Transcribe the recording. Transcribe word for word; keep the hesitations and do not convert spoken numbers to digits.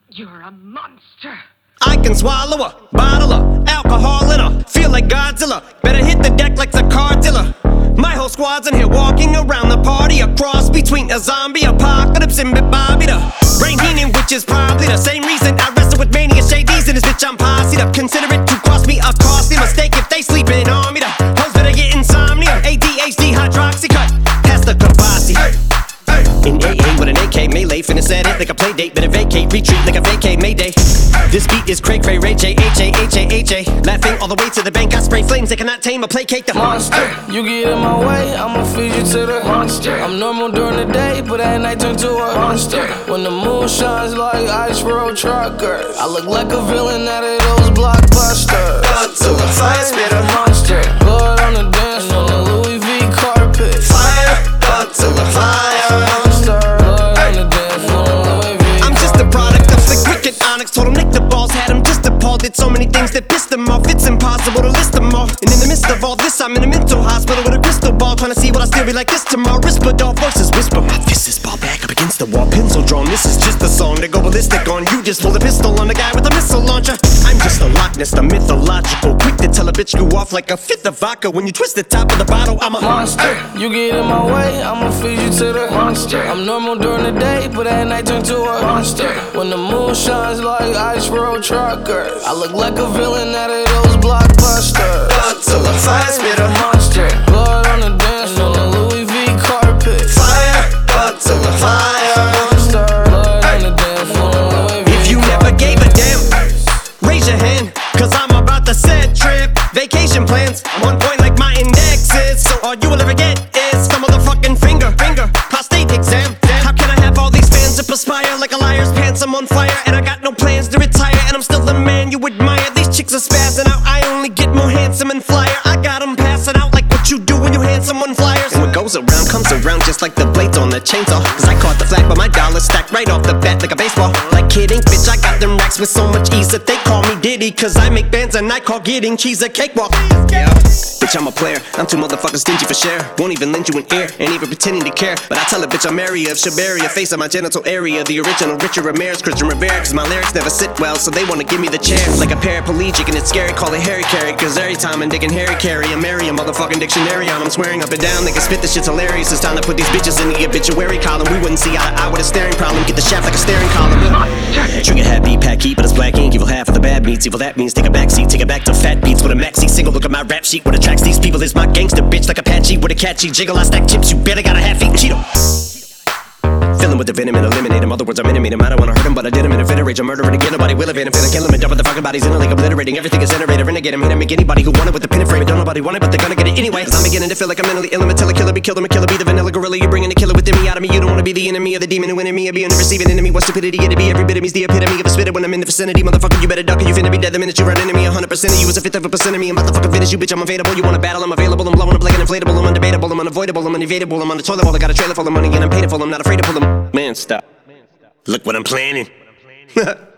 You're a monster. I can swallow a bottle of alcohol in her. Feel like Godzilla. Better hit the deck like the car dealer. My whole squad's in here walking around the party. A cross between a zombie apocalypse and Bobby the Brain Heenan, which is probably the same reason I wrestle with mania shades in this bitch. I'm posse up. Consider it to cost me a costly mistake if they sleeping on me. The hoes better get insomnia. A D H D hydroxy cut. Pass the Kavasi. In A A with an A K melee, finna set it like a play date. Better vacate, retreat like a vacate mayday. This beat is cray cray, Ray J, H A, H A, H A. Laughing all the way to the bank, I spray flames. They cannot tame or placate the monster. You get in my way, I'ma feed you to the monster. I'm normal during the day, but at night turn to a monster. When the moon shines like ice road truckers, I look like a villain out of those blockbusters. Blood to the fire spitter, monster. Blood on the dance floor, the Louis V carpet. Fire, blood to the fire. Told him lick the balls, had him just appalled. Did so many things that pissed him off. It's impossible to list them all. And in the midst of all this, I'm in a mental hospital with a crystal ball, trying to see what I still be like this tomorrow. Whisper doll voices whisper. My fist is ball back up against the wall, pencil drawn. This is just a song to go ballistic on. You just pull a pistol on the guy with a missile launcher. I'm just a Loch Ness, the mythological. Quick to tell a bitch you off like a fifth of vodka. When you twist the top of the bottle, I'm a monster. You get in my way, I'ma feed you to the monster. I'm normal during the day, but at night turn to a monster. When the moon shines like ice road truckers, I look like a villain out of those blockbusters. Blood to the fire spitter, monster. Blood on the dance floor, the Louis V carpet. Fire, blood to the fire. Monster. Blood on the dance floor, Louis V. If you never gave a damn, raise your hand, cause I'm about to set trip. Vacation plans, I'm on point like my index is. So all you will ever get is the motherfucking finger, finger, prostate exam. How can I have all these fans that perspire like a liar's pants? I'm on fire and I got no plans to retire, and I'm still the man you admire. These chicks are spazzing out, I only get more handsome and flyer. I got them passing out like what you do when you hand someone flyers. And what goes around comes around just like the blades on the chainsaw. Cause I caught the flag but my dollar stacked right off the bat like a baseball. Like kidding, bitch, I got them racks with so much ease that they call me Diddy. Cause I make bands and I call getting cheese a cakewalk. Yeah, bitch, I'm a player, I'm too motherfucking stingy for share. Won't even lend you an ear, ain't even pretending to care. But I tell a bitch I'm area of Shabaria, face of my genital area. The original Richard Ramirez, Christian Rivera. Cause my lyrics never sit well, so they wanna give me the chair. Like a paraplegic and it's scary, call it Harry Carry. Cause every time I'm digging Harry Carry, I'm marry a motherfucking dictionary on. I'm swearing up and down, they can spit this shit's hilarious. It's time to put these bitches in the obituary column. We wouldn't see eye to eye with a staring problem. Get the shaft like a staring column. Trigger happy, pack heat, but it's black ink. Evil half of the bad meats, evil that means take a back seat. Take it back to fat beats with a maxi single. Look at my rap sheet, what attracts these people is my gangster bitch. Like Apache with a catchy jiggle. I stack chips, you better got a half-eaten Cheeto. Fill him with the venom and eliminate him. Other words, I'm intimate him. I don't wanna hurt him, but I did him in a fit of rage. I'm murdering again, nobody will evade him. Finna kill him and dump the fucking bodies in a lake, obliterating everything is iterator. Renegade him, hit him, make anybody who want it with the pin and frame. Don't nobody want it, but they're gonna get it anyway. Cause I'm beginning to feel like I'm mentally ill. I'm a killer, killer, be killed, I'm a killer, be the vanilla gorilla. You're bringing the killer within me out of me. You don't wanna be the enemy of the demon who in me. Or be in the receiving enemy. What stupidity it'd be. Every bit of me's the epitome of a spitter when I'm in the vicinity. Motherfucker, you better duck or you finna be dead the minute you run into me. A hundred percent of you is a fifth of a percent of me. I'm about to fucking finish you, bitch. I'm available. You wanna battle? I'm available. I'm blowing up like an inflatable. I'm undebatable. I'm unavoidable. I'm unevadable. I'm on the toilet bowl. I got a trailer full of money and I'm paid for. I'm not afraid to pull them. Man, stop. Look what I'm planning.